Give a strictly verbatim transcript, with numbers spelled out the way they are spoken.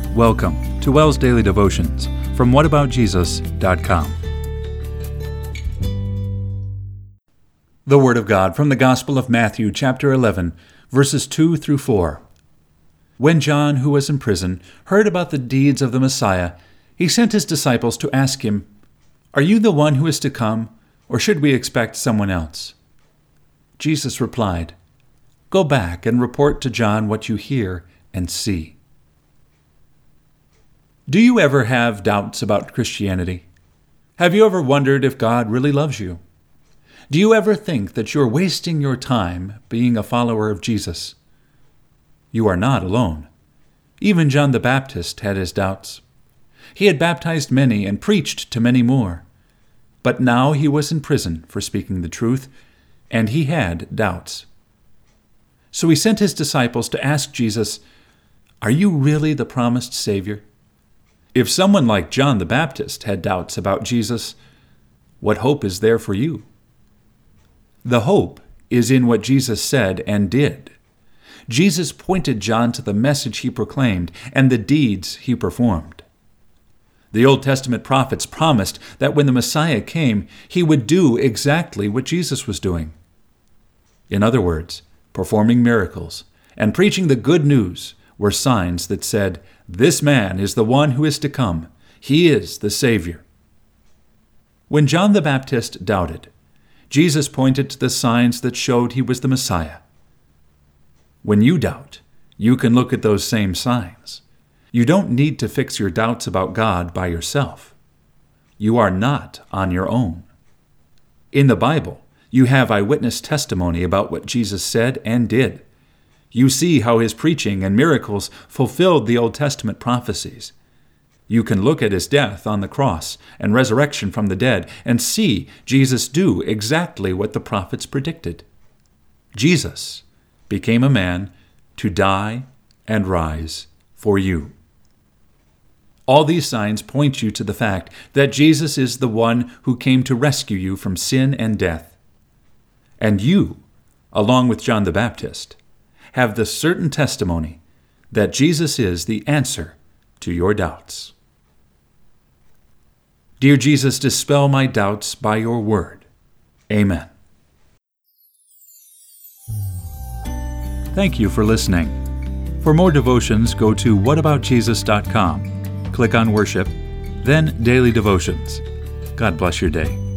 Welcome to WELS Daily Devotions from what about jesus dot com. The Word of God from the Gospel of Matthew, chapter eleven, verses two through four. When John, who was in prison, heard about the deeds of the Messiah, he sent his disciples to ask him, "Are you the one who is to come, or should we expect someone else?" Jesus replied, "Go back and report to John what you hear and see." Do you ever have doubts about Christianity? Have you ever wondered if God really loves you? Do you ever think that you're wasting your time being a follower of Jesus? You are not alone. Even John the Baptist had his doubts. He had baptized many and preached to many more. But now he was in prison for speaking the truth, and he had doubts. So he sent his disciples to ask Jesus, "Are you really the promised Savior?" If someone like John the Baptist had doubts about Jesus, what hope is there for you? The hope is in what Jesus said and did. Jesus pointed John to the message he proclaimed and the deeds he performed. The Old Testament prophets promised that when the Messiah came, he would do exactly what Jesus was doing. In other words, performing miracles and preaching the good news were signs that said, "This man is the one who is to come. He is the Savior." When John the Baptist doubted, Jesus pointed to the signs that showed he was the Messiah. When you doubt, you can look at those same signs. You don't need to fix your doubts about God by yourself. You are not on your own. In the Bible, you have eyewitness testimony about what Jesus said and did. You see how his preaching and miracles fulfilled the Old Testament prophecies. You can look at his death on the cross and resurrection from the dead and see Jesus do exactly what the prophets predicted. Jesus became a man to die and rise for you. All these signs point you to the fact that Jesus is the one who came to rescue you from sin and death. And you, along with John the Baptist, have the certain testimony that Jesus is the answer to your doubts. Dear Jesus, dispel my doubts by your word. Amen. Thank you for listening. For more devotions, go to what about jesus dot com. Click on Worship, then Daily Devotions. God bless your day.